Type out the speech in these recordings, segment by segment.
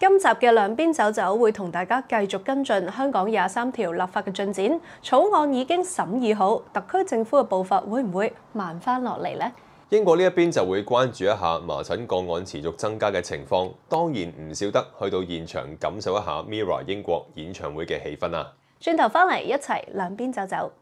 今集嘅兩邊走走會同大家繼續跟進香港23條立法嘅進展，草案已經審議好，特區政府嘅步伐會唔會慢返落嚟呢？ 英國呢一邊就會關注一下麻疹個案持續增加嘅情況，當然唔少得去到現場感受一下 MIRROR 英國演唱會嘅氣氛啊！ 轉頭返嚟一齊兩邊走走。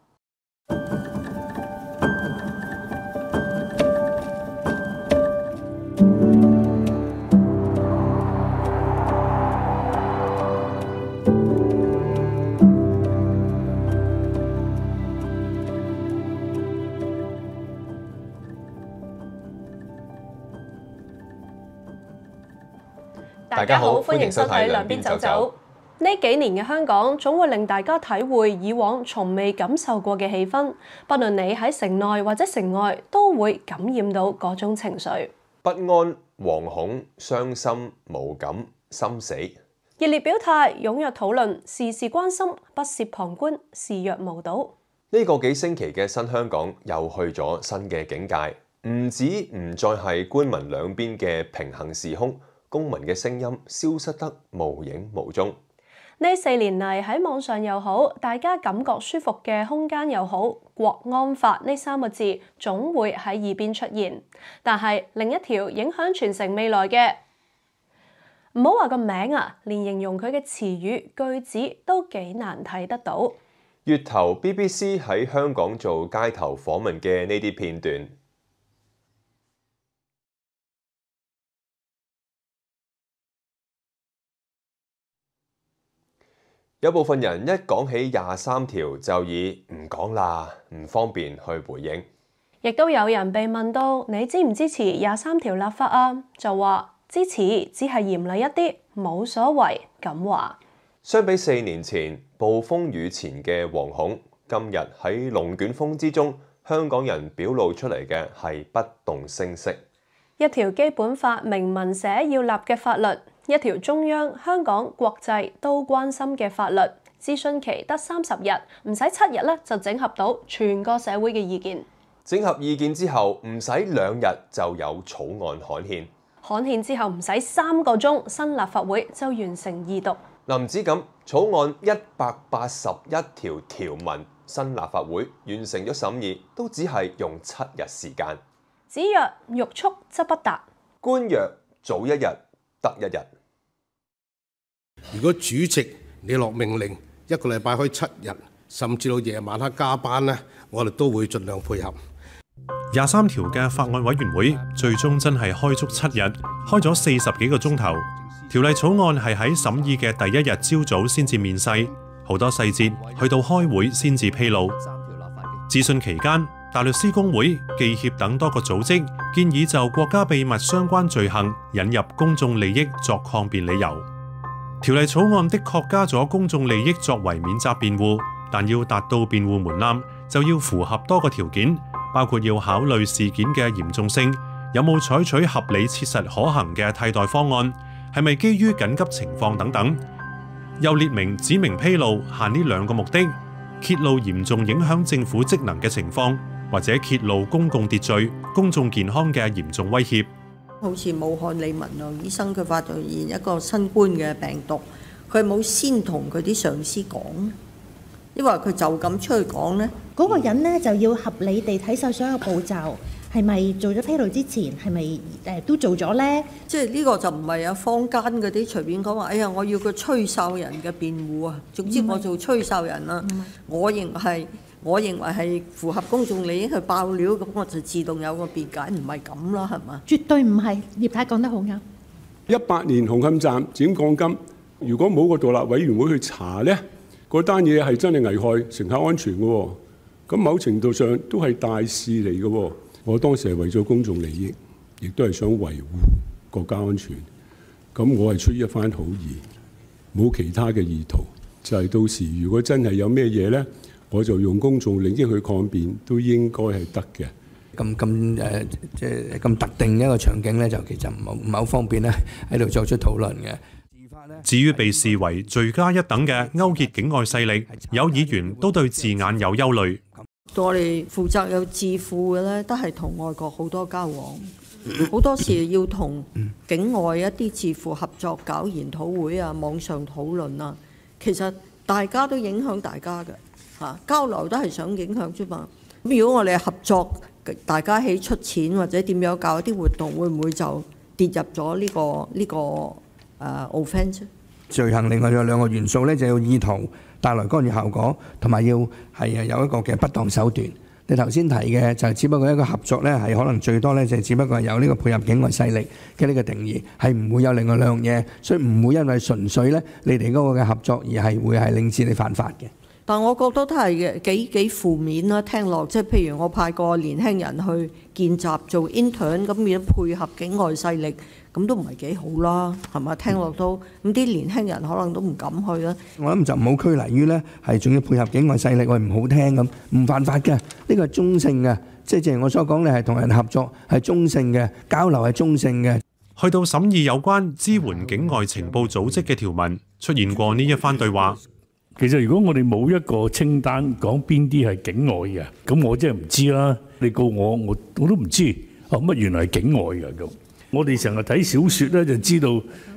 大家好，歡迎收睇兩邊走走。呢幾年嘅香港總會令大家體會以往從未感受過嘅氣氛，不論你喺城內或者城外，都會感染到嗰種情緒。 不安、惶恐、傷心、無感、心死。 熱烈表態，踴躍討論，時時關心，不屑旁觀，視若無睹。 呢個幾星期嘅新香港又去咗新嘅境界，唔再係官民兩邊嘅平行時空。公民嘅聲音消失得無影無蹤。 呢4年嚟喺網上又好，大家感覺舒服嘅空間又好，國安法呢3個字總會喺耳邊出現。但係另一條影響全城未來嘅，唔好話個名啊，連形容佢嘅詞語句子都幾難睇得到。 月頭 BBC 喺香港做街頭訪問嘅呢啲片段。有部分人一講起23條就以唔講啦，唔方便去回應。 亦都有人被問到你支唔支持23條立法啊？就話支持，只係嚴厲一啲，冇所謂咁話。 相比4年前暴風雨前嘅惶恐，今日喺龍捲風之中，香港人表露出嚟嘅係不動聲色。 一條基本法明文寫要立嘅法律，一條中央、香港、國際都關心嘅法律，諮詢期得30日，唔使7日咧就整合到全個社會嘅意見。 整合意見之後，唔使2日就有草案刊憲。 刊憲之後唔使3個鐘，新立法會就完成二讀。 唔止咁，草案181條條文，新立法會完成咗審議，都只係用7日時間。 子曰：欲速則不達。 官曰：早1日得1日。 如果主席你落命令1個禮拜開7日，甚至到夜晚黑加班呢，我哋都會盡量配合。 23條嘅法案委員會最終真係開足7日，開咗40幾個鐘頭。條例草案係喺審議嘅第1日朝早先至面世，好多細節去到開會先至披露。諮詢期間，大律師公會、記協等多個組織建議就國家秘密相關罪行引入公眾利益作抗辯理由。條例草案的確加咗公眾利益作為免責辯護，但要達到辯護門檻，就要符合多個條件，包括要考慮事件嘅嚴重性，有冇採取合理切實可行嘅替代方案，係咪基於緊急情況等等。又列明指明披露限呢2個目的：揭露嚴重影響政府職能嘅情況，或者揭露公共秩序、公眾健康嘅嚴重威脅。 好似武漢李文亮醫生，佢發現一個新冠嘅病毒，佢冇先同佢啲上司講，因為佢就咁出去講呢， 嗰個人呢就要合理地睇晒所有步驟，係咪做咗披露之前係咪都做咗呢？ 即係呢個就唔係坊間嗰啲隨便講話，哎呀我要個吹哨人嘅辯護啊！總之我做吹哨人啦，我認為係符合公眾利益去爆料，咁我就自動有個辯解，唔係咁啦，係嘛？ 絕對唔係，葉太講得好啱。 18年紅磡站剪鋼筋，如果冇個獨立委員會去查呢，嗰單嘢係真係危害乘客安全嘅喎。咁某程度上都係大事嚟嘅喎。我當時係為咗公眾利益，亦都係想維護國家安全。咁我係出於一番好意，冇其他嘅意圖。就係到時如果真係有咩嘢呢，我就用公眾利益去抗辯，都應該係得嘅。 即係咁特定一個場景咧，就其實唔係好方便咧喺度作出討論嘅。 至於被視為罪加一等嘅勾結境外勢力，有議員都對字眼有憂慮。 我哋負責有智庫嘅咧，都係同外國好多交往。 好多時要同境外一啲智庫合作搞研討會啊、網上討論啊，其實大家都影響大家嘅嚇，交流都係想影響啫嘛。咁如果我哋合作，大家一起出錢或者點樣搞一啲活動，會唔會就跌入咗呢個offence？ 罪行另外有兩個元素咧，就要意圖帶來干預效果，同埋要係有一個嘅不當手段。你頭先提嘅就係只不過一個合作咧，係可能最多咧就只不過係有呢個配合境外勢力嘅呢個定義，係唔會有另外兩樣嘢，所以唔會因為純粹咧你哋嗰個嘅合作而係會係令至你犯法嘅。 但我覺得都係幾負面啦，聽落即係譬如我派個年輕人去見習做 intern， 咁要配合境外勢力，咁都唔係幾好啦，係嘛？聽落都咁啲年輕人可能都唔敢去啦。 我諗就唔好拘泥於咧係仲要配合境外勢力，我唔好聽咁，唔犯法嘅，呢個係中性嘅，即係正如我所講，你係同人合作係中性嘅，交流係中性嘅。 去到審議有關支援境外情報組織嘅條文，出現過呢一番對話。 其實如果我哋冇一個清單講邊啲係境外嘅，咁我真係唔知啦。你告我都唔知乜原來係境外嘅咁。我哋成日睇小説咧，就知道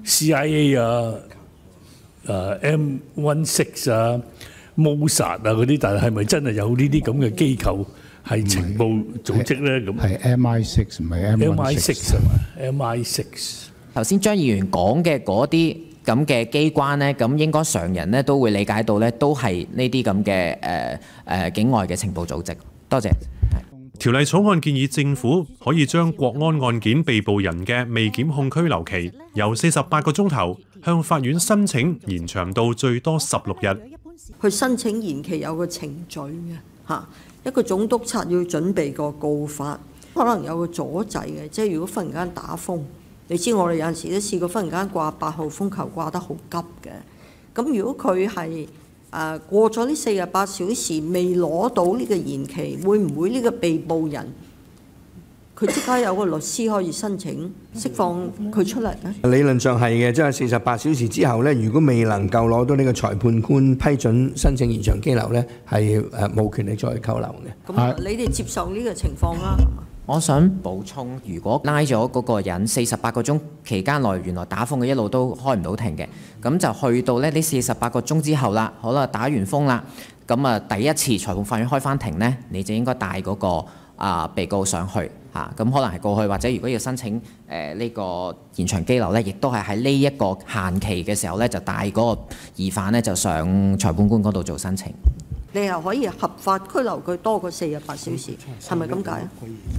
CIA 啊、M16 啊、Mossad 啊嗰啲，但係係咪真係有呢啲咁嘅機構係情報組織咧？咁係 MI6 唔係 MI6 係嘛 ？MI6。 頭先張議員講嘅嗰啲咁嘅機關呢，咁應該常人呢都會理解到呢，都係呢啲咁嘅境外嘅情報組織。多謝。 條例草案建議政府可以將國安案件被捕人嘅未檢控拘留期由48個鐘頭向法院申請延長到最多16日。 去申請延期有個程序嘅嚇，一個總督察要準備個告發，可能有個阻滯嘅，即係如果忽然間打風。你知我哋有陣時都試過忽然間掛8號風球掛得好急嘅，咁如果佢係過咗呢48小時未攞到呢個延期，會唔會呢個被捕人佢即刻有個律師可以申請釋放佢出嚟呢？ 理論上係嘅，即係48小時之後咧，如果未能夠攞到呢個裁判官批准申請延長羈留咧，係冇權力再扣留嘅。 咁你哋接受呢個情況啦？ 我想補充，如果拉咗嗰個人48個鐘期間內，原來打風嘅一路都開唔到庭嘅，咁就去到呢48個鐘之後啦，好啦，打完風啦，咁第一次裁判法院開翻庭呢，你就應該帶嗰個被告上去嚇，咁可能係過去，或者如果要申請呢個延長羈留呢，亦都係喺呢一個限期嘅時候呢，就帶嗰個疑犯呢，就上裁判官嗰度做申請。 你又可以合法拘留佢多過48小時，係咪咁解啊？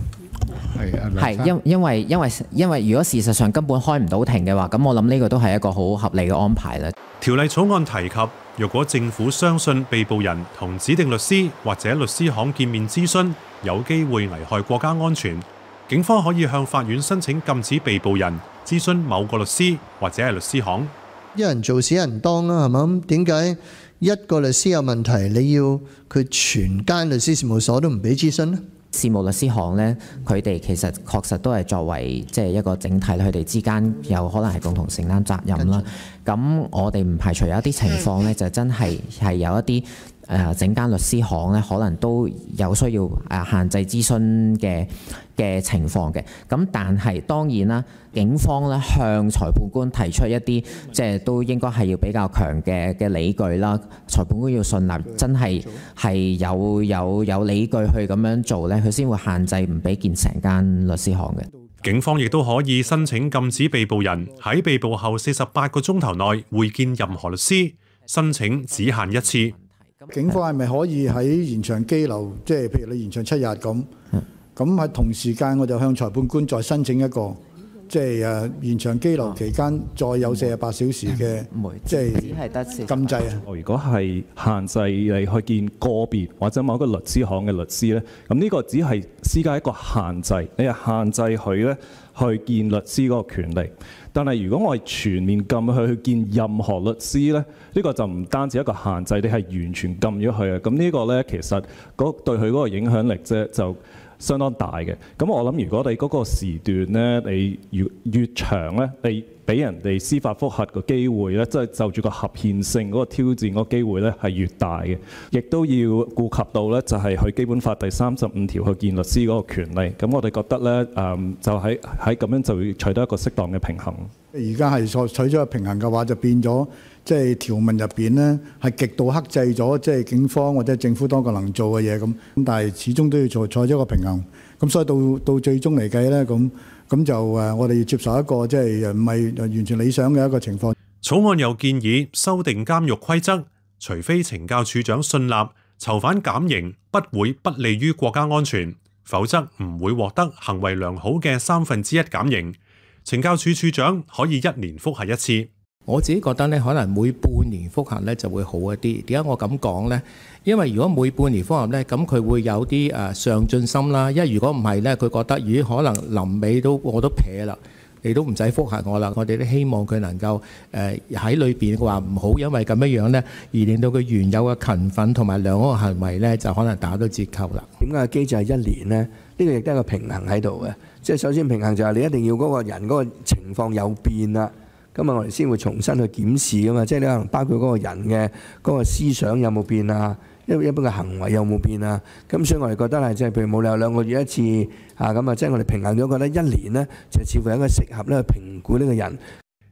係因為如果事實上根本開唔到庭嘅話，咁我諗呢個都係一個好合理嘅安排啦。 條例草案提及，若果政府相信被捕人同指定律師或者律師行見面諮詢有機會危害國家安全，警方可以向法院申請禁止被捕人諮詢某個律師或者係律師行。 一人做事一人當啦，係嘛？咁點解一個律師有問題，你要佢全間律師事務所都唔俾諮詢呢？ 事務律師行呢，佢哋其實確實都係作為即係一個整體，佢哋之間有可能係共同承擔責任啦。咁我哋唔排除有一啲情況呢，就真係有一啲整間律師行呢，可能都有需要限制諮詢嘅情況嘅。咁但係當然啦，警方咧向裁判官提出一啲即係都應該係要比較強嘅理據啦。裁判官要信納真係有理據去咁樣做咧，佢先會限制唔俾見成間律師行嘅。 警方亦都可以申請禁止被捕人喺被捕後48個鐘頭內會見任何律師，申請只限一次。 警方係咪可以喺延長羈留，即係譬如你延長7日咁，咁喺同時間我就向裁判官再申請一個，即係延長羈留期間再有48小時嘅，即係禁制啊！ 如果係限制你去見個別或者某一個律師行嘅律師咧，咁呢個只係施加一個限制，你係限制佢咧去見律師嗰個權利。但係如果我係全面禁佢去見任何律師咧，呢個就唔單止一個限制，你係完全禁咗佢啊！咁呢個咧其實對佢嗰個影響力啫就相當大嘅。咁我諗如果你嗰個時段咧，你越長咧，你俾人哋司法覆核個機會咧，即係就住個合憲性嗰個挑戰嗰個機會咧係越大嘅，亦都要顧及到咧就係佢基本法第35條去見律師嗰個權利。咁我哋覺得咧就喺咁樣就會取得一個適當嘅平衡。 而家係取咗個平衡嘅話，就變咗即係條文入邊咧係極度克制咗即係警方或者政府當局能做嘅嘢咁，但係始終都要採咗一個平衡。咁所以到最終嚟計咧，咁就我哋要接受一個即係唔係完全理想嘅一個情況。 草案又建議修訂監獄規則，除非懲教處長信納囚犯減刑不會不利於國家安全，否則唔會獲得行為良好嘅1/3減刑。懲教處處長可以1年覆核一次。 我自己覺得咧，可能每半年覆核咧就會好一啲。點解我咁講呢？因為如果每半年覆核咧，咁佢會有啲上進心啦。因為如果唔係咧，佢覺得咦可能臨尾我都撇啦，你都唔使覆核我啦。我哋都希望佢能夠喺裏邊話唔好，因為咁樣咧而令到佢原有嘅勤奮同埋良好嘅行為咧就可能打到折扣啦。 點解機制係1年呢？呢個亦都係一個平衡喺度嘅。即係首先平衡就係你一定要嗰個人嗰個情況有變啦。咁我哋先會重新去檢視噶嘛，即係你可能包括嗰個人嘅嗰個思想有冇變啊，一般嘅行為有冇變啊。咁所以我哋覺得係即係譬如冇理由2個月一次咁啊，即係我哋平衡咗覺得1年呢，就似乎係一個適合咧去評估呢個人。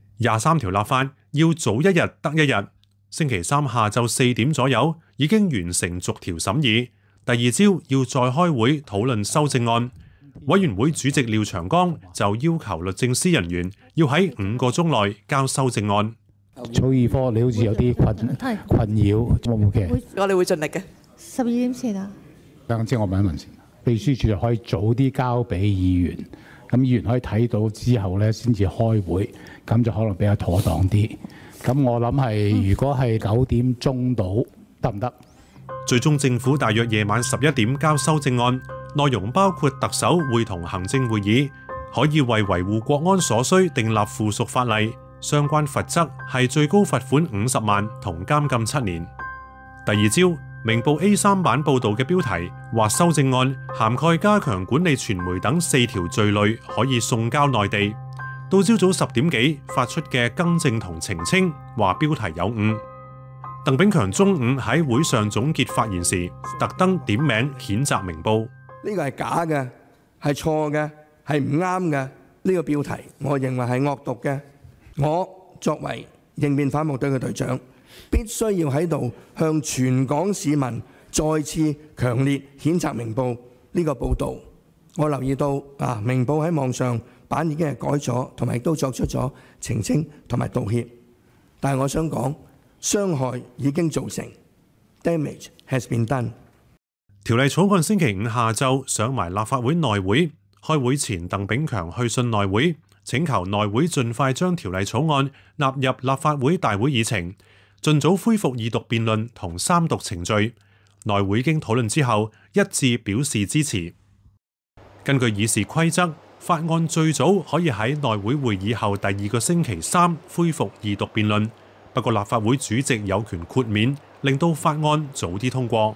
23條立法要早1日得1日，星期3下晝4點左右已經完成逐條審議，第2朝要再開會討論修正案。委員會主席廖長江就要求律政司人員要喺5個鐘內交修正案。 草擬科你好似有啲困擾，我冇嘅。 我哋會盡力嘅。 12點前啊。 即係我問一問先，秘書處就可以早啲交俾議員，咁議員可以睇到之後咧先至開會，咁就可能比較妥當啲。咁我諗係如果係9點鐘到得唔得？ 最終政府大約夜晚11點交修正案。內容包括特首會同行政會議可以為維護國安所需訂立附屬法例，相關罰則係最高罰款50萬同監禁7年。第2朝，明報 A3 版報導嘅標題話修正案涵蓋加強管理傳媒等4條罪類，可以送交內地。到朝早10點幾發出嘅更正同澄清，話標題有誤。鄧炳強中午喺會上總結發言時，特登點名譴責明報。 呢個係假嘅，係錯嘅，係唔啱嘅。呢個標題，我認為係惡毒嘅。我作為應變反暴隊嘅隊長，必須要喺度向全港市民再次強烈譴責明報呢個報導。我留意到明報喺網上版已經係改咗，同埋亦都作出咗澄清同埋道歉。但係我想講，傷害已經造成 ，damage has been done。 條例草案星期5下晝上埋立法會內會，開會前鄧炳強去信內會，請求內會盡快將條例草案納入立法會大會議程，盡早恢復二讀辯論同3讀程序。內會經討論之後一致表示支持。根據議事規則，法案最早可以喺內會會議後第2個星期3恢復二讀辯論，不過立法會主席有權豁免，令到法案早啲通過。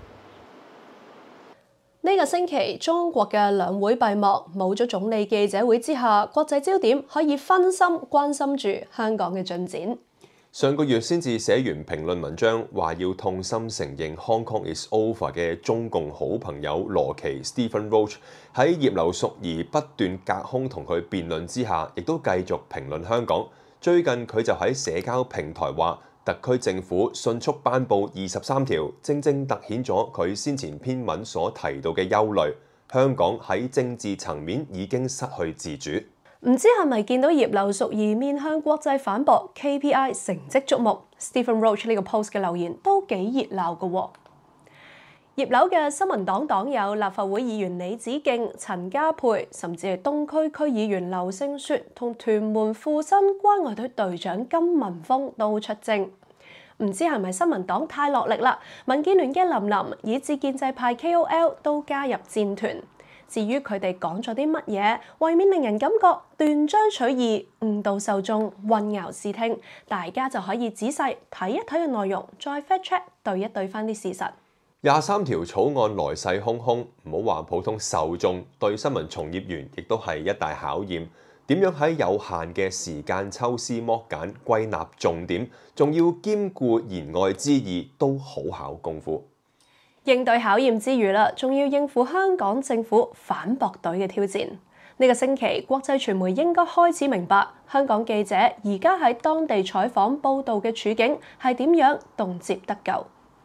呢個星期中國嘅兩會閉幕，冇咗總理記者會之下，國際焦點可以分心關心住香港嘅進展。 上個月先至寫完評論文章，話要痛心承認 Hong Kong is over 嘅中共好朋友羅奇 Stephen Roach 喺葉劉淑儀不斷隔空同佢辯論之下，亦都繼續評論香港。最近佢就喺社交平台話，特區政府迅速頒布23條，正正突顯咗佢先前篇文所提到嘅憂慮。香港喺政治層面已經失去自主。 唔知係咪見到葉劉淑儀面向國際反駁 KPI 成績矚目 ，Stephen Roach 呢個 post 嘅留言都幾熱鬧㗎喎。葉劉嘅新民黨黨友立法會議員李梓敬、陳家珮，甚至係東區區議員劉勝雪同屯門富新關愛隊隊長金文峰都出征。唔知係咪新民黨太落力啦？民建聯嘅林琳以至建制派 KOL 都加入戰團。至於佢哋講咗啲乜嘢，為免令人感覺斷章取義、誤導受眾、混淆視聽，大家就可以仔細睇一睇嘅內容，再 fact check 對一對翻啲事實。 23條草案來勢洶洶，唔好話普通受眾，對新聞從業員亦都係一大考驗。 點樣喺有限嘅時間抽絲剝繭、歸納重點，仲要兼顧言外之意，都好考功夫。 應對考驗之餘啦，仲要應付香港政府反駁隊嘅挑戰。呢個星期，國際傳媒應該開始明白香港記者而家喺當地採訪報導嘅處境係點樣動輒得咎。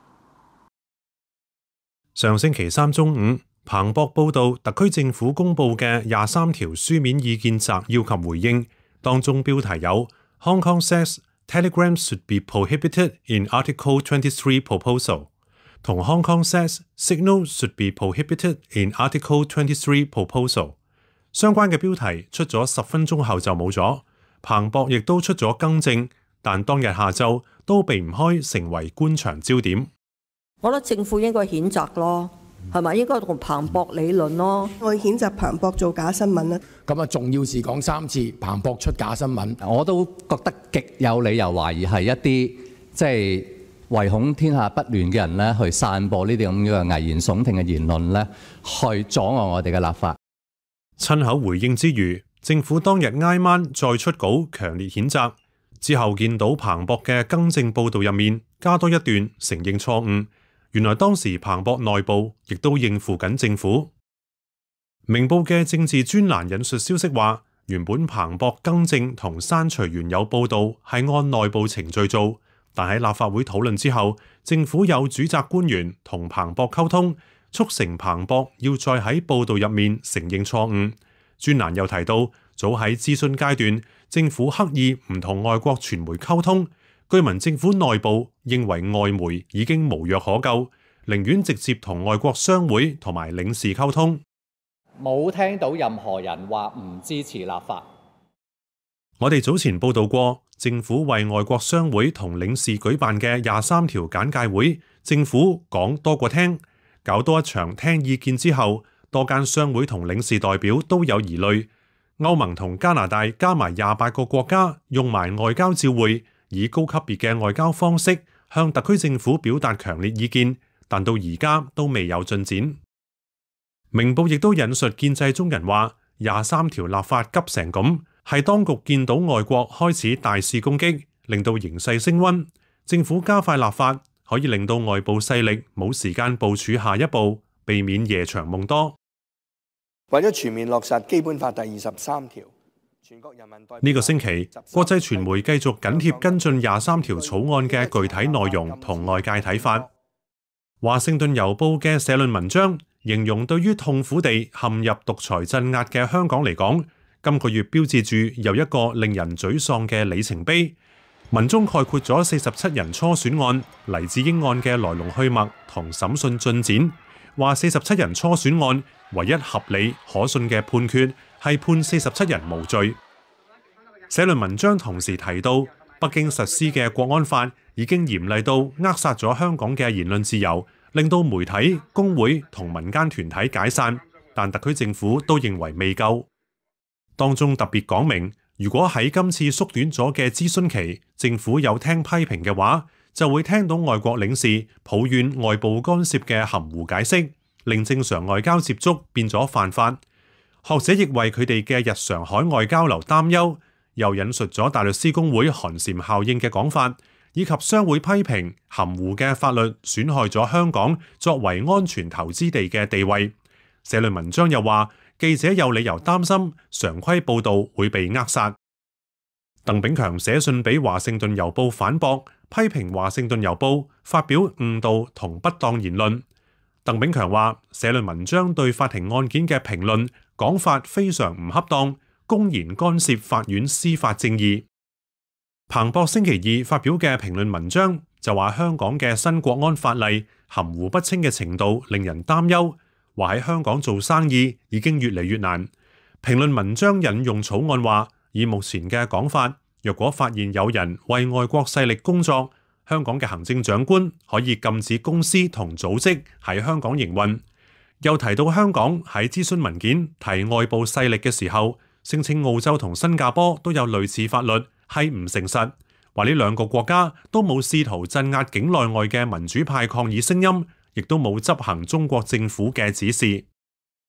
上星期三中午，彭博報道特區政府公布嘅23條書面意見摘要及回應，當中標題有 Hong Kong says Telegram should be prohibited in Article 23 proposal 同 Hong Kong says Signal should be prohibited in Article 23 proposal。相關嘅標題出咗10分鐘後就冇咗，彭博亦都出咗更正，但當日下晝都避唔開成為官場焦點。 我覺得政府應該譴責咯，係咪？應該同彭博理論咯。 我譴責彭博做假新聞啦。 咁啊，重要事講3次，彭博出假新聞， 我都覺得極有理由懷疑係一啲即係唯恐天下不亂嘅人咧，去散播呢啲咁嘅危言聳聽嘅言論咧，去阻礙我哋嘅立法。 親口回應之餘，政府當日挨晚再出稿強烈譴責，之後見到彭博嘅更正報導入面加多一段承認錯誤，原來當時彭博內部亦都應付緊政府。明報嘅政治專欄引述消息話，原本彭博更正同刪除原有報導係按內部程序做，但喺立法會討論之後，政府有主責官員同彭博溝通，促成彭博要再喺報導入面承認錯誤。專欄又提到，早喺諮詢階段，政府刻意唔同外國傳媒溝通，據聞政府內部認為外媒已經無藥可救，寧願直接同外國商會同埋領事溝通。 冇聽到任何人話唔支持立法。 我哋早前報導過，政府為外國商會同領事舉辦嘅23條簡介會，政府講多過聽。搞多一場聽意見之後，多間商會同領事代表都有疑慮。歐盟同加拿大加埋28個國家用埋外交照會，以高級別嘅外交方式向特區政府表達強烈意見，但到而家都未有進展。明報亦都引述建制中人話，23條立法急成咁，係當局見到外國開始大肆攻擊，令到形勢升溫，政府加快立法，可以令到外部勢力冇時間部署下一步，避免夜長夢多。 為咗全面落實基本法第23條，全國人民代表呢個星期，國際傳媒繼續緊貼跟進23條草案嘅具體內容同外界睇法。華盛頓郵報嘅社論文章形容，對於痛苦地陷入獨裁鎮壓嘅香港嚟講，今個月標誌住又一個令人沮喪嘅里程碑。文中概括咗47人初選案、黎智英案嘅來龍去脈同審訊進展，話47人初選案唯一合理可信嘅判決係判47人無罪。社論文章同時提到，北京實施嘅國安法已經嚴厲到扼殺咗香港嘅言論自由，令到媒體、工會同民間團體解散，但特區政府都認為未夠。當中特別講明，如果喺今次縮短咗嘅諮詢期，政府有聽批評嘅話，就會聽到外國領事抱怨外部干涉嘅含糊解釋，令正常外交接觸變咗犯法。學者亦為佢哋嘅日常海外交流擔憂，又引述咗大律師公會寒蟬效應嘅講法，以及商會批評含糊嘅法律損害咗香港作為安全投資地嘅地位。社論文章又話，記者有理由擔心常規報導會被扼殺。鄧炳強寫信俾華盛頓郵報反駁，批評華盛頓郵報發表誤導同不當言論。鄧炳強話，社論文章對法庭案件嘅評論講法非常唔恰當，公然干涉法院司法正義。彭博星期二發表嘅評論文章就話，香港嘅新國安法例含糊不清嘅程度令人擔憂，話喺香港做生意已經越嚟越難。評論文章引用草案話，以目前嘅講法，若果發現有人為外國勢力工作，香港嘅行政長官可以禁止公司同組織喺香港營運。又提到香港喺諮詢文件提外部勢力嘅時候，聲稱澳洲同新加坡都有類似法律，係唔誠實。話呢兩個國家都冇試圖鎮壓境內外嘅民主派抗議聲音，亦都冇執行中國政府嘅指示。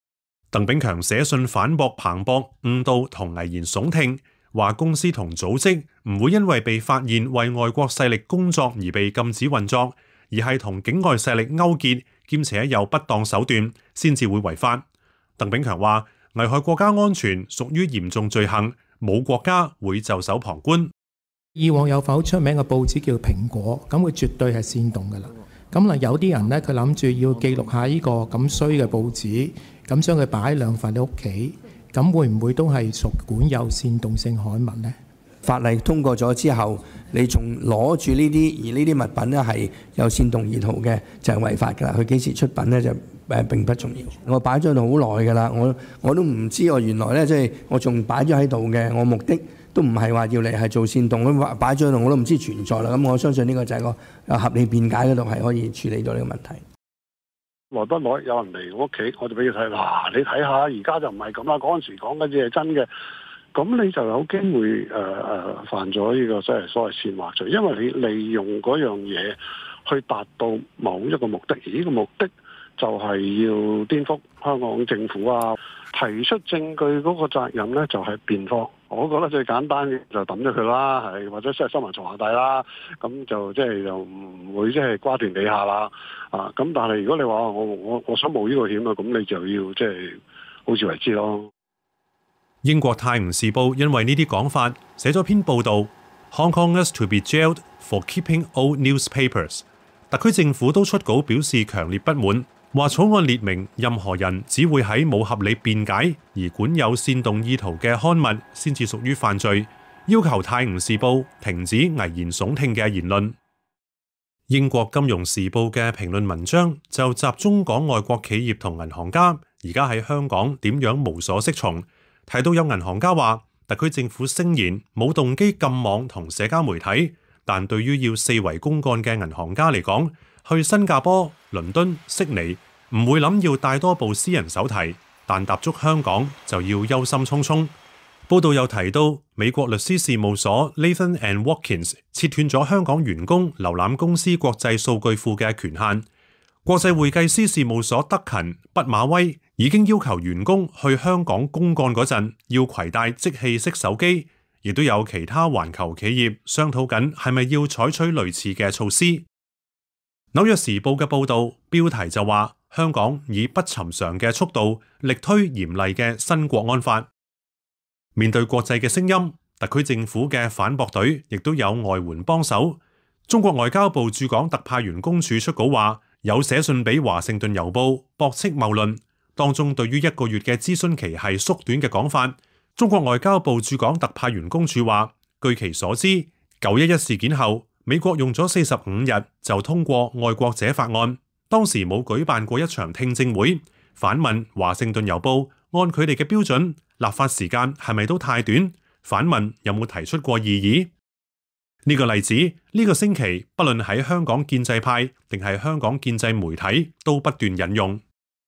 鄧炳強寫信反駁彭博誤導同危言聳聽，話公司同組織唔會因為被發現為外國勢力工作而被禁止運作，而係同境外勢力勾結，兼且有不當手段，先至會違法。鄧炳強話：危害國家安全屬於嚴重罪行，冇國家會袖手旁觀。 以往有否出名嘅報紙叫蘋果，咁佢絕對係煽動㗎啦。咁嗱，有啲人呢，佢諗住要記錄下呢個咁衰嘅報紙，咁將佢擺兩份喺屋企，咁會唔會都係屬管有煽動性刊物呢？ 法例通過咗之後，你仲攞住呢啲，而呢啲物品呢係有煽動意圖嘅，就係違法㗎啦。佢幾時出品呢，就並不重要。我擺咗喺度好耐㗎啦，我都唔知我原來呢，即係我仲擺咗喺度嘅，我目的都唔係話要嚟係做煽動，咁擺咗喺度我都唔知存在啦。咁我相信呢個就係個合理辯解嗰度係可以處理到呢個問題。 耐不耐有人嚟我屋企，我就俾佢睇，嗱你睇下，而家就唔係咁啦，嗰陣時講嘅嘢係真嘅。咁你就有機會犯咗呢個即係所謂煽惑罪，因為你利用嗰樣嘢去達到某一個目的，而呢個目的就係要顛覆香港政府啊，提出證據嗰個責任呢，就係辯方。我覺得最簡單嘅就抌咗佢啦，係或者即係收埋床下底啦，咁就即係就唔會即係瓜田李下啦。啊，咁但係如果你話我想冒呢個險啊，咁你就要即係好自為之咯。 英國《泰晤士報》因為呢啲講法寫咗篇報導 ，Hong Kongers to be jailed for keeping old newspapers。特區政府都出稿表示強烈不滿，話草案列明任何人只會喺冇合理辯解而管有煽動意圖嘅刊物先至屬於犯罪，要求《泰晤士報》停止危言聳聽嘅言論。英國《金融時報》嘅評論文章就集中講外國企業同銀行家而家喺香港點樣無所適從。提到有銀行家話，特區政府聲言冇動機禁網同社交媒體，但對於要四圍公幹嘅銀行家嚟講，去新加坡、倫敦、悉尼唔會諗要帶多部私人手提，但踏足香港就要憂心忡忡。報道又提到，美國律師事務所 Latham & Watkins 切斷咗香港員工瀏覽公司國際數據庫嘅權限。國際會計師事務所德勤、畢馬威已經要求員工去香港公幹嗰陣要攜帶即棄式手機，亦都有其他環球企業商討緊係咪要採取類似嘅措施。紐約時報嘅報導標題就話，香港以不尋常嘅速度力推嚴厲嘅新國安法。面對國際嘅聲音，特區政府嘅反駁隊亦都有外援幫手。中國外交部駐港特派員公署出稿話，有寫信俾華盛頓郵報駁斥謬論，當中對於1個月嘅諮詢期係縮短嘅講法。中國外交部駐港特派員公署話，據其所知，911事件後，美國用咗45日就通過愛國者法案，當時冇舉辦過一場聽證會。反問華盛頓郵報，按佢哋嘅標準，立法時間係咪都太短？反問有冇提出過異議？呢個例子呢個星期，不論喺香港建制派定係香港建制媒體，都不斷引用。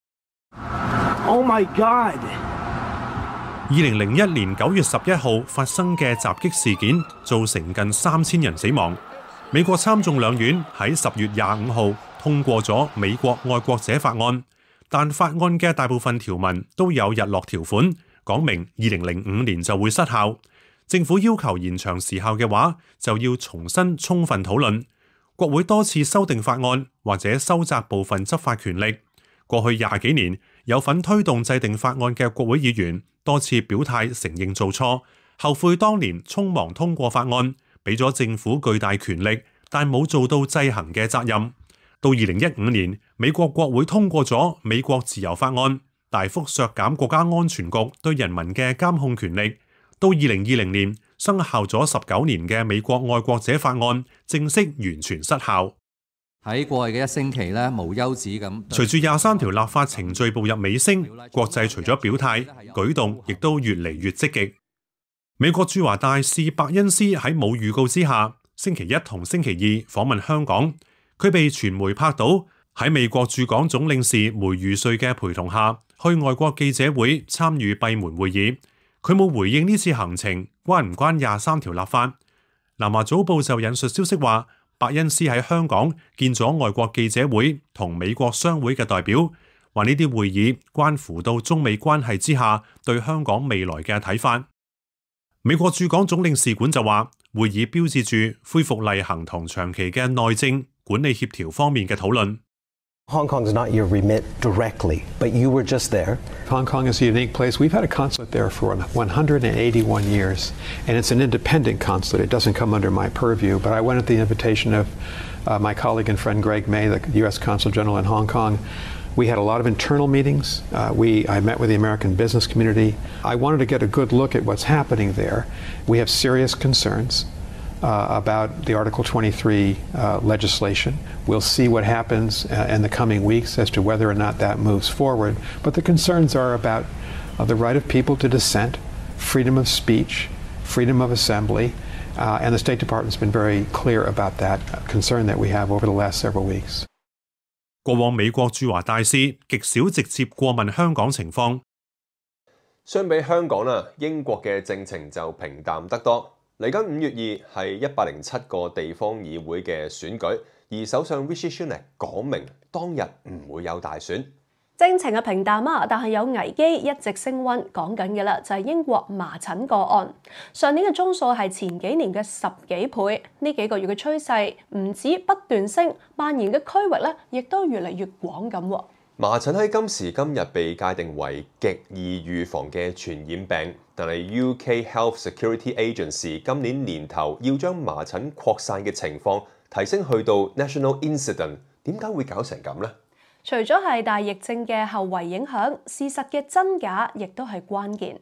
Oh my God！ 2001年9月11號發生嘅襲擊事件，造成近3000人死亡。美國參眾兩院喺10月25號通過咗美國愛國者法案，但法案嘅大部分條文都有日落條款，講明2005年就會失效。政府要求延長時效嘅話，就要重新充分討論。國會多次修訂法案或者收窄部分執法權力。過去20幾年，有份推動制定法案嘅國會議員多次表態承認做錯，後悔當年匆忙通過法案，俾咗政府巨大權力，但冇做到制衡嘅責任。到2015年，美國國會通過咗美國自由法案，大幅削減國家安全局對人民嘅監控權力。到2020年，生效咗19年嘅美國愛國者法案正式完全失效。 喺過去嘅1星期咧，無休止咁。 隨住23條立法程序步入尾聲，國際除咗表態，舉動亦都越嚟越積極。美國駐華大使伯恩斯喺冇預告之下，星期一同星期二訪問香港。佢被傳媒拍到喺美國駐港總領事梅如瑞嘅陪同下，去外國記者會參與閉門會議。佢冇回應呢次行程關唔關23條立法。南華早報就引述消息話，伯恩斯喺香港見咗外國記者會同美國商會嘅代表， 話呢啲會議關乎到中美關係之下對香港未來嘅睇法。美國駐港總領事館就話，會議標誌住恢復例行同長期嘅內政管理協調方面嘅討論。 Hong Kong is not your remit directly, but you were just there. Hong Kong is a unique place. We've had a consulate there for 181 years, and it's an independent consulate. It doesn't come under my purview, but I went at the invitation of my colleague and friend Greg May, the U.S. Consul General in Hong Kong. We had a lot of internal meetings. I met with the American business community. I wanted to get a good look at what's happening there. We have serious concerns about the Article 23 legislation. We'll see what happens in the coming weeks as to whether or not that moves forward. But the concerns are about the right of people to dissent, freedom of speech, freedom of assembly, and the State Department's been very clear about that concern that we have over the last several weeks. 過往美國駐華大使極少直接過問香港情況。 相比香港啦，英國嘅政情就平淡得多。嚟緊5月2係107個地方議會嘅選舉，而首相 Rishi Sunak 講明當日唔會有大選。 政情嘅平淡啊，但係有危機一直升溫，講緊嘅啦就係英國麻疹個案。上年嘅宗數係前幾年嘅10幾倍，呢幾個月嘅趨勢唔止不斷升，蔓延嘅區域咧亦都越嚟越廣咁。 麻疹喺今時今日被界定為極易預防嘅傳染病，但係 UK Health Security Agency 今年年頭要將麻疹擴散嘅情況提升去到 National Incident， 點解會搞成咁呢？ 除咗係大疫症嘅後遺影響，事實嘅真假亦都係關鍵。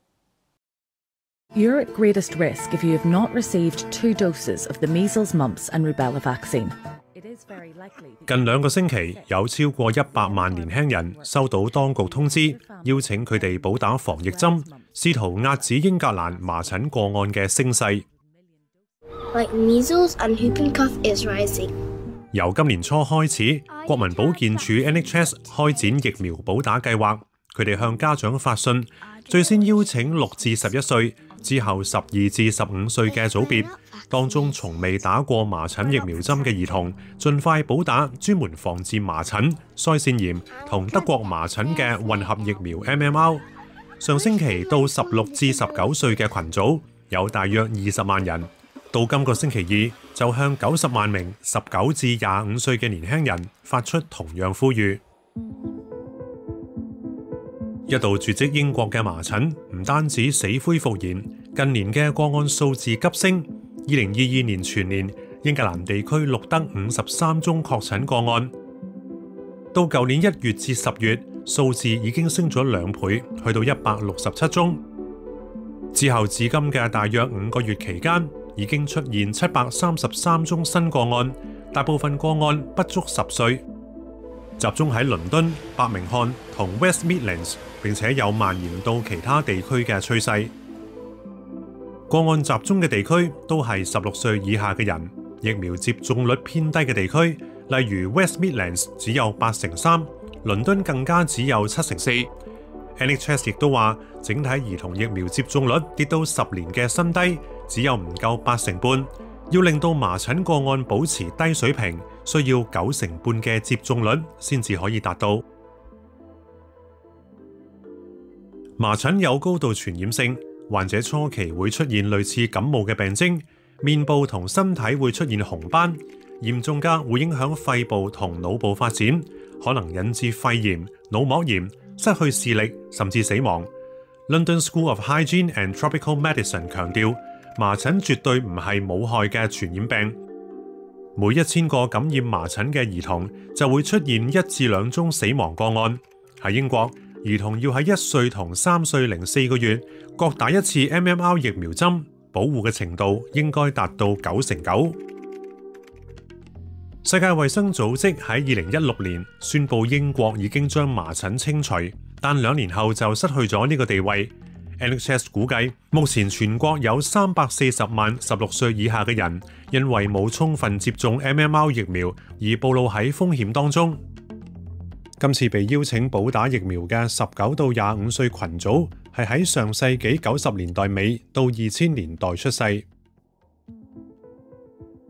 You're at greatest risk if you have not received 2 doses of the measles, mumps and rubella vaccine. 近2個星期，有超過100萬年輕人收到當局通知，邀請佢哋補打防疫針，試圖遏止英格蘭麻疹個案嘅升勢。 Like measles and whooping cough is rising. 由今年初開始，國民保健署 NHS 開展疫苗補打計劃，佢哋向家長發信，最先邀請6至11歲，之後12至15歲嘅組別，當中從未打過麻疹疫苗針嘅兒童，盡快補打專門防治麻疹、腮腺炎同德國麻疹嘅混合疫苗 MMR。上星期到16至19歲嘅群組有大約20萬人，到今個星期二就向90萬名19至25歲嘅年輕人發出同樣呼籲。一度絕跡英國嘅麻疹唔單止死灰復燃，近年嘅個案數字急升。2022年全年，英格蘭地區錄得53宗確診個案，到舊年1月至10月，數字已經升咗2倍，去到167宗。之後至今嘅大約5個月期間，已經出現733宗新個案，大部分個案不足10歲，集中喺倫敦、伯明翰同 West Midlands， 並且有蔓延到其他地區嘅趨勢。個案集中嘅地區都係16歲以下嘅人，疫苗接種率偏低嘅地區，例如 West Midlands 只有83%，倫敦更加只有74%。NHS 亦都話，整體兒童疫苗接種率跌到10年嘅新低，只有唔夠8成半。要令到麻疹個案保持低水平，需要9成半嘅接種率先至可以達到。麻疹有高度傳染性，患者初期會出現類似感冒嘅病徵，面部同身體會出現紅斑，嚴重嘅會影響肺部同腦部發展，可能引致肺炎、腦膜炎、失去視力，甚至死亡。London School of Hygiene and Tropical Medicine 強調，麻疹絕對唔係冇害嘅傳染病。每1000個感染麻疹嘅兒童就會出現1至2宗死亡個案。喺英國，兒童要喺1歲同3歲零4個月各打1次 MMR 疫苗針，保護嘅程度應該達到99%。世界衛生組織喺2016年宣布英國已經將麻疹清除，但2年後就失去咗呢個地位。NHS 估計，目前全國有340萬16歲以下嘅人因為冇充分接種 MMR 疫苗而暴露喺風險當中。今次被邀請補打疫苗嘅19到25歲群組係喺上世紀90年代尾到2000年代出世。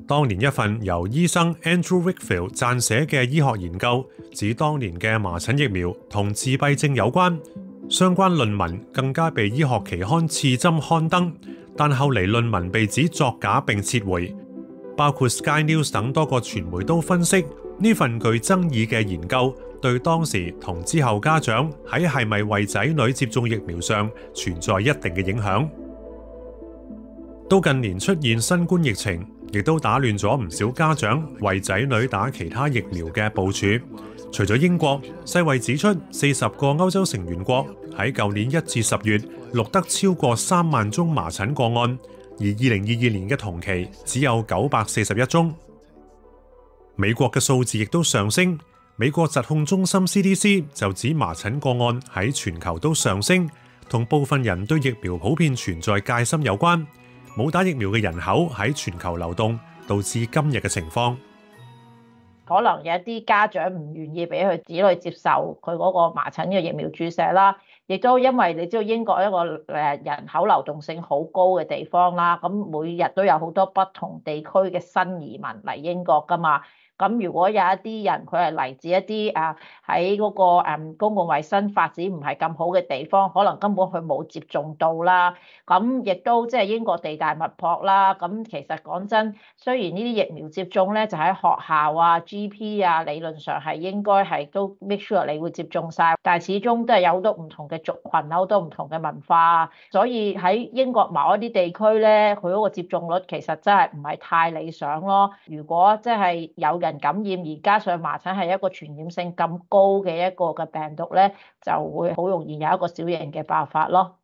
當年一份由醫生 Andrew Wakefield 撰寫嘅醫學研究，指當年嘅麻疹疫苗同自閉症有關，相關論文更加被醫學期刊《刺針》刊登，但後嚟論文被指作假並撤回。包括 Sky News 等多個傳媒都分析呢份具爭議嘅研究對當時同之後家長喺係咪為仔女接種疫苗上存在一定嘅影響。到近年出現新冠疫情，亦都打亂咗唔少家長為仔女打其他疫苗嘅部署。除咗英國，世衛指出40個歐洲成員國喺舊年1至10月錄得超過3萬宗麻疹個案。而2022年嘅同期只有941宗。美國嘅數字亦都上升，美國疾控中心 CDC 就指麻疹個案喺全球都上升，同部分人對疫苗普遍存在戒心有關。冇打疫苗嘅人口喺全球流動，導致今日嘅情況。 可能有一啲家長唔願意俾佢子女接受佢嗰個麻疹嘅疫苗注射啦。亦都因為你知道英國一個人口流動性好高嘅地方啦，咁每日都有好多不同地區嘅新移民嚟英國㗎嘛。咁如果有一啲人佢係嚟自一啲喺嗰個公共衛生發展唔係咁好嘅地方，可能根本佢冇接種到啦。咁亦都即係英國地大物博啦。咁其實講真，雖然呢啲疫苗接種咧就喺學校啊、GP 啊，理論上係應該係都 make sure 你會接種晒，但係始終都係有好多唔同嘅族群，好多唔同嘅文化，所以喺英國某一啲地區咧，佢嗰個接種率其實真係唔係太理想咯。如果即係有人感染，而加上麻疹係一個傳染性咁高嘅一個嘅病毒咧，就會好容易有一個小型嘅爆發咯。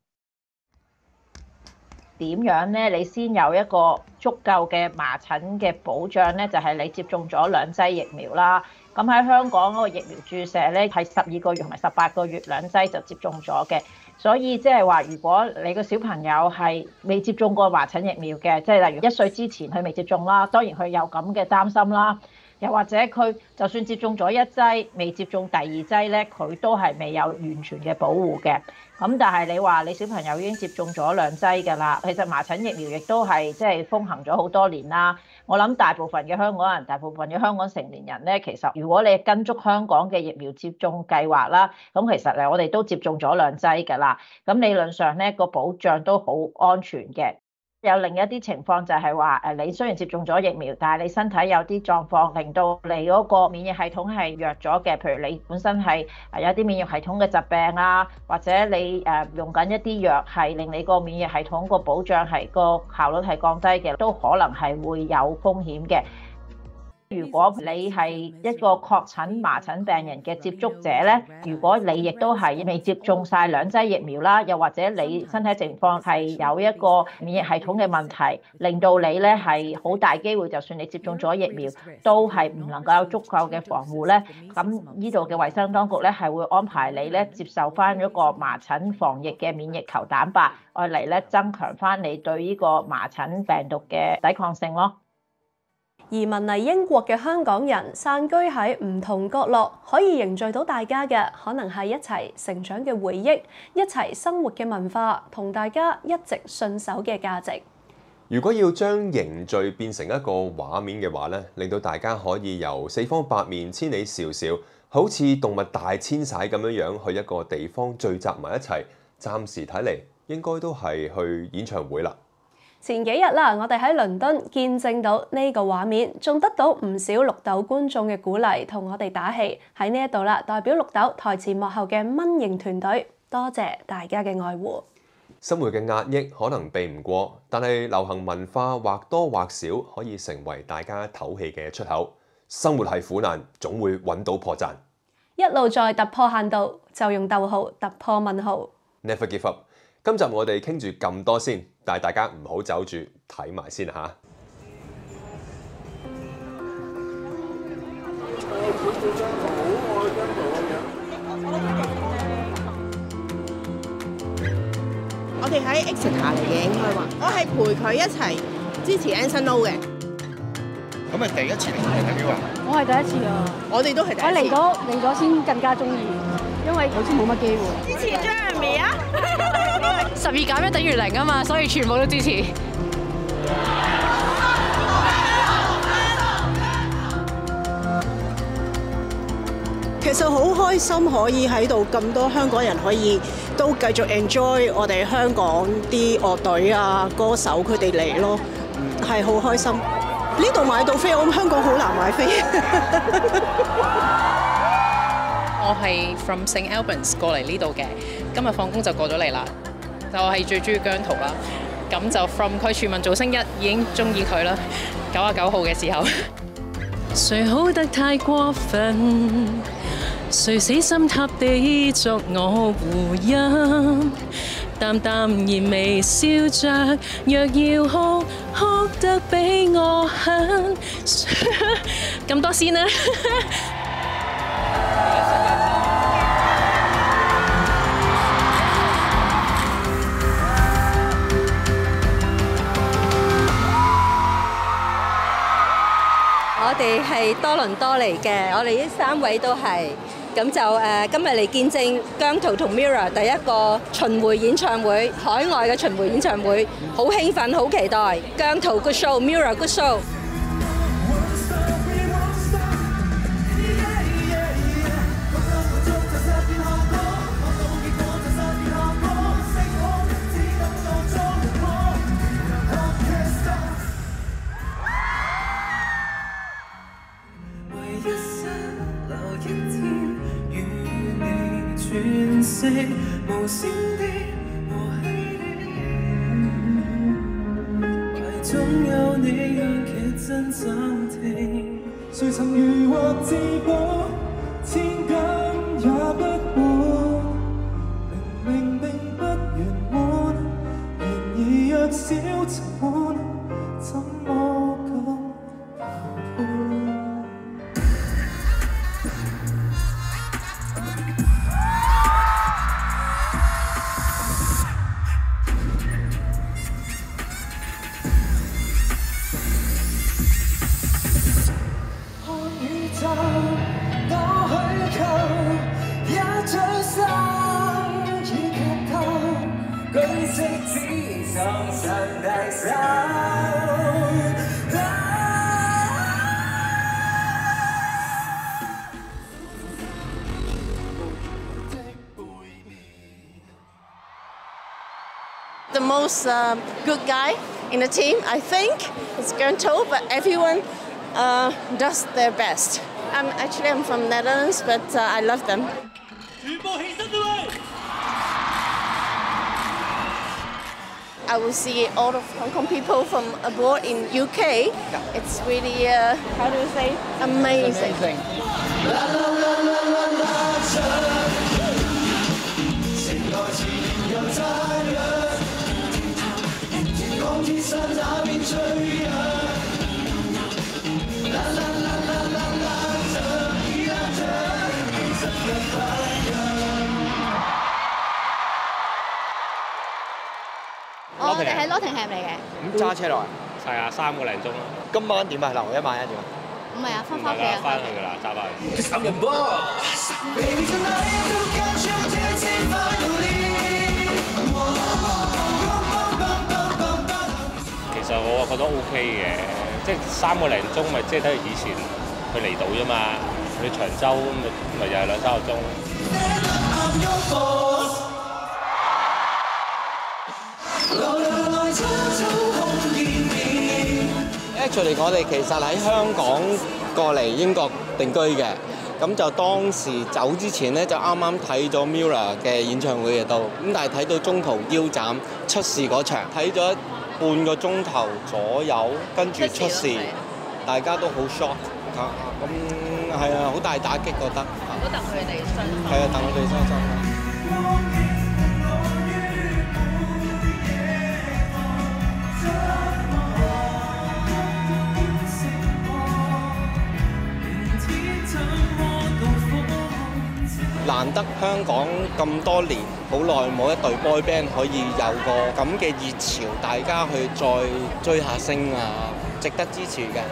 點樣咧？你先有一個足夠嘅麻疹嘅保障咧，就係你接種咗2劑疫苗啦。咁喺香港嗰個疫苗注射咧，係12個月同埋18個月2劑就接種咗嘅。所以即係話，如果你個小朋友係未接種過麻疹疫苗嘅，即係例如1歲之前佢未接種啦，當然佢有咁嘅擔心啦。又或者佢就算接種咗1劑，未接種第2劑咧，佢都係未有完全嘅保護嘅。咁但係你話你小朋友已經接種咗2劑㗎啦，其實麻疹疫苗亦都係即係風行咗好多年啦。我諗大部分嘅香港人，大部分嘅香港成年人咧，其實如果你跟足香港嘅疫苗接種計劃啦，咁其實我哋都接種咗2劑㗎啦。咁理論上咧個保障都好安全嘅。有另一啲情況就係話你雖然接種咗疫苗，但係你身體有啲狀況令到你嗰個免疫系統係弱咗嘅，譬如你本身係有啲免疫系統嘅疾病啊，或者你用緊一啲藥係令你個免疫系統個保障係個效率係降低嘅，都可能係會有風險嘅。如果你係一個確診麻疹病人嘅接觸者咧，如果你亦都係未接種晒2劑疫苗啦，又或者你身體情況係有一個免疫系統嘅問題，令到你咧係好大機會，就算你接種咗疫苗，都係唔能夠有足夠嘅防護咧。咁呢度嘅衛生當局咧係會安排你咧接受翻一個麻疹防疫嘅免疫球蛋白，愛嚟咧增強翻你對呢個麻疹病毒嘅抵抗性咯。 移民嚟英國嘅香港人散居喺唔同角落，可以凝聚到大家嘅，可能係一齊成長嘅回憶，一齊生活嘅文化，同大家一直信守嘅價值。 如果要將凝聚變成一個畫面嘅話咧，令到大家可以由四方八面千里迢迢，好似動物大遷徙咁樣去一個地方聚集埋一齊，暫時睇嚟應該都係去演唱會啦。 前幾日啦，我哋喺倫敦見證到呢個畫面，仲得到唔少綠豆觀眾嘅鼓勵，同我哋打氣。喺呢一度啦，代表綠豆台前幕後嘅蚊營團隊，多謝大家嘅愛護。 生活嘅壓抑可能避唔過，但係流行文化或多或少可以成為大家唞氣嘅出口。生活係苦難，總會揾到破綻。 一路在突破限度，就用逗號突破問號。 Never give up。今集我哋傾住咁多先，但係大家唔好走住，睇埋先嚇。 我哋喺 Exeter 嚟嘅，應該話，我係陪佢一齊支持 Anson Lo 嘅。 咁係第一次嚟睇表啊？ 我係第一次啊！ 我哋都係第一次。 我嚟咗先更加中意，因為好似冇乜機會。 支持 Jeremy 啊 ！12減1等於0啊嘛，所以全部都支持。 其實好開心可以喺度咁多香港人可以都繼續 enjoy 我哋香港啲樂隊啊、歌手佢哋嚟咯，係好開心。呢度買到飛，我諗香港好難買飛。 我係 from St Albans 過嚟呢度嘅，今日放工就過咗嚟啦。就我係最中意姜濤啦，咁就 from 佢全民造星1已經中意佢啦。99號嘅時候，誰好得太過分？誰死心塌地作我護蔭？淡淡然微笑着，若要哭，哭得比我狠。咁多先啦。 我哋係多倫多嚟嘅，我哋呢3位都係，咁就今日嚟見證姜濤同 Mirror 第一個巡迴演唱會，海外嘅巡迴演唱會，好興奮，好期待。姜濤 good show，Mirror good show。 無聲的和氣的，懷中有你讓劇真暫停。誰曾如獲至寶，千金也不換。明明並不圓滿，然而若小沉悶，怎麼敢談判？ The most good guy in the team, I think, is Gernto, but everyone does their best. I'm from Netherlands, but I love them. I will see all of Hong Kong people from abroad in UK. It's really, how do you say, amazing. 我哋喺 Nottingham 嚟嘅。 咁揸車落嚟？ 係啊，3個零鐘咯。 今晚點啊？留1晚1點啊？ 唔係啊，翻屋企啊。翻去㗎啦，揸翻去。其實我覺得 OK 嘅，即係3個零鐘咪即係等於以前去離島啫嘛，去長洲咪又係2-3個鐘。 Actually， 我哋其實喺香港過嚟英國定居嘅，咁就當時走之前咧就啱啱睇咗 Mirror 嘅演唱會嘅都，咁但係睇到中途腰斬出事嗰場，睇咗半個鐘頭左右，跟住出事，大家都好 shock 嚇，咁係啊，好大打擊覺得。 都等佢哋傷心。 係啊，等佢哋傷心。難得香港咁多年，好耐冇一隊 boy band 可以有個咁嘅熱潮，大家去再追下星啊，值得支持嘅。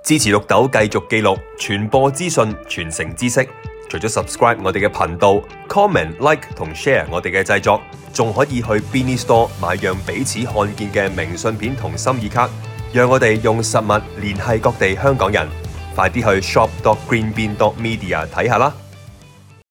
支持綠豆繼續記錄、傳播資訊、傳承知識。除咗 subscribe 我哋嘅頻道、comment、like 同 share 我哋嘅製作，仲可以去 Beanie Store 買樣彼此看見嘅明信片同心意卡，讓我哋用實物聯繫各地香港人。快啲去 shop.greenbean.media 睇下啦！